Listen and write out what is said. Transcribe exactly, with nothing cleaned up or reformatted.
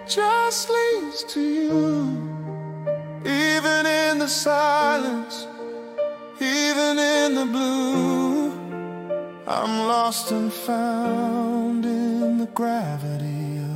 just leads to you. Even in the silence, even in the blue, I'm lost and found in the gravity